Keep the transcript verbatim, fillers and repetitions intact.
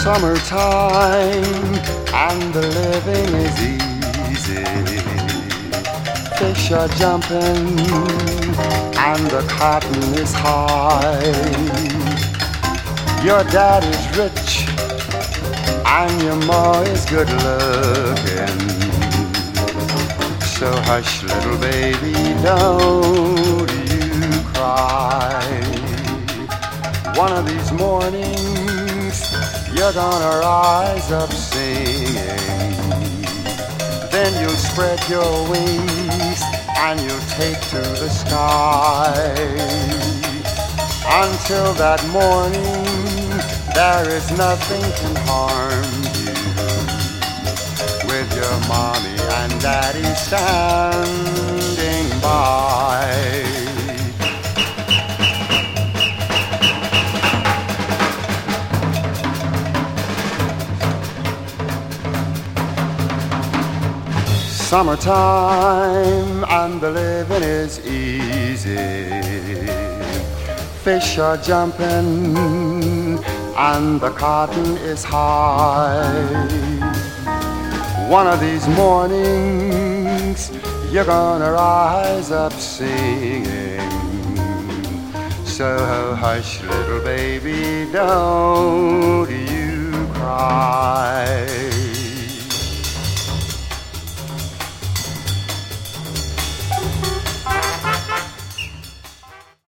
Summertime and the living is easy. Fish are jumping and the cotton is high. Your daddy's rich and your ma is good looking. So hush, little baby, don't you cry. One of these mornings you're gonna rise up singing. Then you'll spread your wings and you'll take to the sky. Until that morning, there is nothing can harm you, with your mommy and daddy standing by. Summertime and the living is easy. Fish are jumping and the cotton is high. One of these mornings you're gonna rise up singing. So hush, little baby, don't you cry.